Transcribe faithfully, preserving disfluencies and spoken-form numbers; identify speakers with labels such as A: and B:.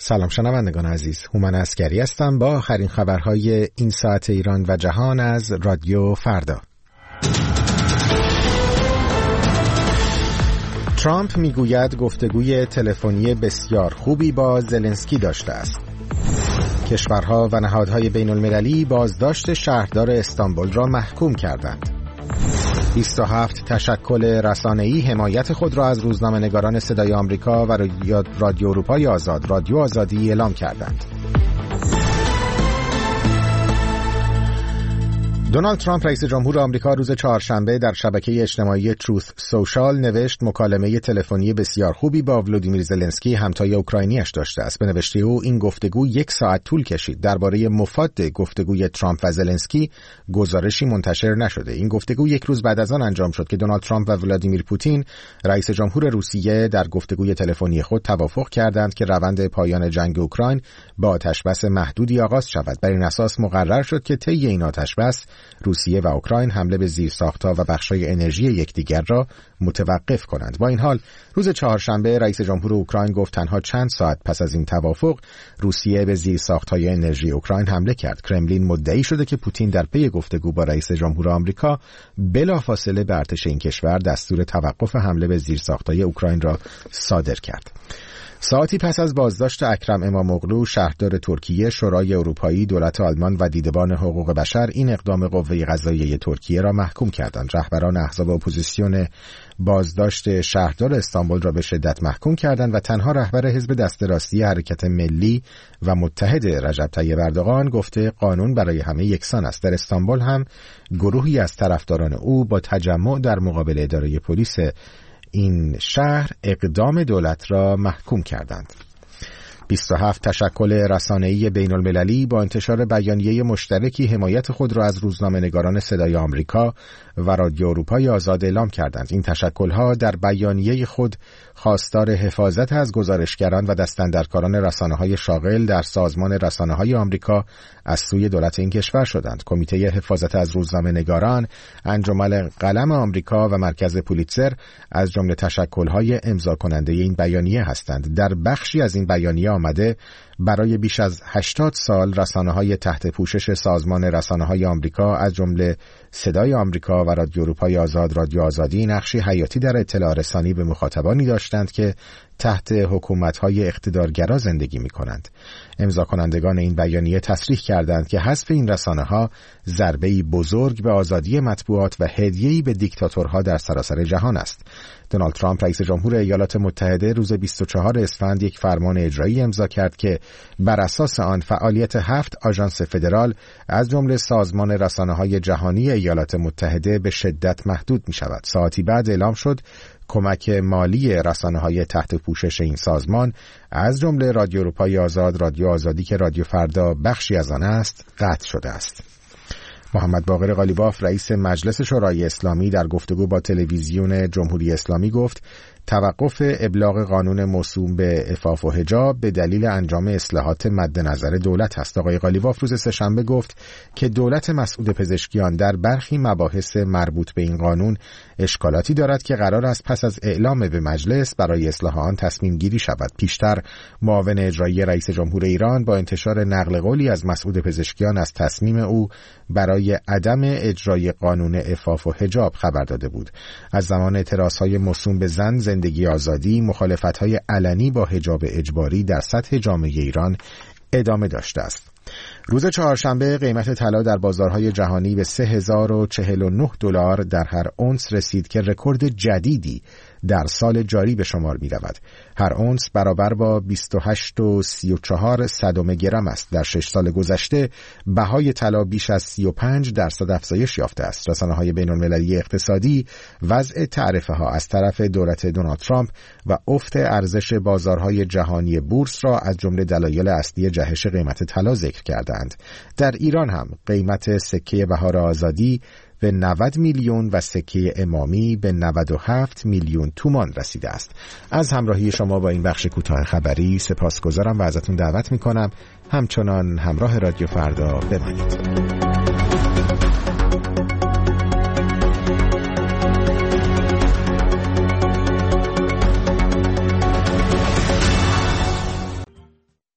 A: سلام شنوندگان عزیز، هومن عسکری هستم با آخرین خبرهای این ساعت ایران و جهان از رادیو فردا. ترامپ میگوید گفتگوی تلفنی بسیار خوبی با زلنسکی داشته است. کشورها و نهادهای بین المللی بازداشت شهردار استانبول را محکوم کردند. بیست و هفت تشکل رسانه‌ای حمایت خود را از روزنامه‌نگاران صدای آمریکا و رادیو اروپای آزاد، رادیو آزادی اعلام کردند. دونالد ترامپ رئیس جمهور آمریکا روز چهارشنبه در شبکه اجتماعی تروث سوشال نوشت مکالمه تلفنی بسیار خوبی با ولودیمیر زلنسکی همتای اوکراینی‌اش داشته است. به نوشته او این گفتگو یک ساعت طول کشید. درباره مفاد گفتگوی ترامپ و زلنسکی گزارشی منتشر نشده. این گفتگو یک روز بعد از آن انجام شد که دونالد ترامپ و ولادیمیر پوتین رئیس جمهور روسیه در گفتگوی تلفنی خود توافق کردند که روند پایان جنگ اوکراین با آتش‌بس محدودی آغاز شود. بر این اساس مقرر شد که طی این آتش‌بس روسیه و اوکراین حمله به زیرساخت‌ها و بخش‌های انرژی یکدیگر را متوقف کنند. با این حال روز چهارشنبه رئیس جمهور اوکراین گفت تنها چند ساعت پس از این توافق روسیه به زیرساخت‌های انرژی اوکراین حمله کرد. کرملین مدعی شده که پوتین در پی گفتگو با رئیس جمهور آمریکا بلافاصله به ارتش این کشور دستور توقف حمله به زیرساخت‌های اوکراین را صادر کرد. ساعتی پس از بازداشت اکرم اماموغلو شهردار ترکیه، شورای اروپایی، دولت آلمان و دیدبان حقوق بشر این اقدام قوه قضاییه ترکیه را محکوم کردند. رهبران احزاب اپوزیسیون بازداشت شهردار استانبول را به شدت محکوم کردند و تنها رهبر حزب دست راستی حرکت ملی و متحد رجب طیب اردوغان گفته قانون برای همه یکسان است. در استانبول هم گروهی از طرفداران او با تجمع در مقابل اداره پلیس این شهر اقدام دولت را محکوم کردند. بیست و هفت تشکل رسانه‌ای بین المللی با انتشار بیانیه مشترکی حمایت خود را از روزنامه‌نگاران صدای آمریکا و رادیو اروپای آزاد اعلام کردند. این تشکل‌ها در بیانیه خود خواستار حفاظت از گزارشگران و دستاندرکاران رسانه‌های شاغل در سازمان رسانه‌های آمریکا از سوی دولت این کشور شدند. کمیته حفاظت از روزنامه‌نگاران، انجمن قلم آمریکا و مرکز پولیتزر از جمله تشکل‌های امضا کننده این بیانیه هستند. در بخشی از این بیانیه آمده برای بیش از هشتاد سال رسانه‌های تحت پوشش سازمان رسانه‌های آمریکا از جمله صدای آمریکا و رادیو اروپای آزاد، رادیو آزادی نقشی حیاتی در اطلاع رسانی به مخاطبانی داشتند که تحت حکومت‌های اقتدارگرا زندگی می‌کنند. امضا کنندگان این بیانیه تصریح کردند که حذف این رسانه‌ها ضربه‌ای بزرگ به آزادی مطبوعات و هدیه‌ای به دیکتاتورها در سراسر جهان است. دونالد ترامپ رئیس جمهور ایالات متحده روز بیست و چهارم اسفند یک فرمان اجرایی امضا کرد که بر اساس آن فعالیت هفت آژانس فدرال از جمله سازمان رسانه‌های جهانی ایالات متحده به شدت محدود می‌شود. ساعتی بعد اعلام شد کمک مالی رسانه‌های تحت پوشش این سازمان از جمله رادیو اروپای آزاد، رادیو آزادی که رادیو فردا بخشی از آن است، قطع شده است. محمد باقر قالیباف رئیس مجلس شورای اسلامی در گفتگو با تلویزیون جمهوری اسلامی گفت توقف ابلاغ قانون موسوم به عفاف و حجاب به دلیل انجام اصلاحات مد نظر دولت است. آقای قالیباف روز سه‌شنبه گفت که دولت مسعود پزشکیان در برخی مباحث مربوط به این قانون اشکالاتی دارد که قرار است پس از اعلام به مجلس برای اصلاح آن تصمیم گیری شود. پیشتر معاون اجرایی رئیس جمهور ایران با انتشار نقل قولی از مسعود پزشکیان از تصمیم او برای عدم اجرای قانون عفاف و حجاب خبر داده بود. از زمان اعتراضهای موسوم به زن، زندگی آزادی، مخالفت‌های علنی با حجاب اجباری در سطح جامعه ایران ادامه داشته است. روز چهارشنبه قیمت طلا در بازارهای جهانی به سه هزار و چهل و نه دلار در هر اونس رسید که رکورد جدیدی در سال جاری به شمار می رود. هر اونس برابر با بیست و هشت و سی و چهار صدم گرم است. در شش سال گذشته بهای طلا بیش از سی و پنج درصد افزایش یافته است. رسانه‌های بین‌المللی اقتصادی وضع تعرفه ها از طرف دولت دونالد ترامپ و افت ارزش بازارهای جهانی بورس را از جمله دلایل اصلی جهش قیمت طلا ذکر کردند. در ایران هم قیمت سکه بهار آزادی به نود میلیون و سکه امامی به نود و هفت میلیون تومان رسیده است. از همراهی شما با این بخش کوتاه خبری سپاسگزارم و ازتون دعوت میکنم همچنان همراه رادیو فردا بمانید.